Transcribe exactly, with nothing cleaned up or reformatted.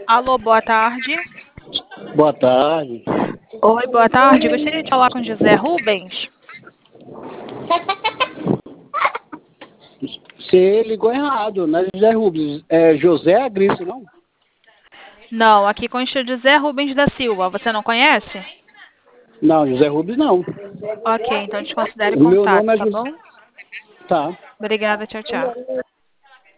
Alô, boa tarde. Boa tarde. Oi, boa tarde. Gostaria de falar com José Rubens. Você ligou errado, não é José Rubens, é José Agrício, não? Não, aqui consta José Rubens da Silva. Você não conhece? Não, José Rubens não. Ok, então desconsidere O meu contato, nome é tá José. bom? Tá. Obrigada, tchau, tchau.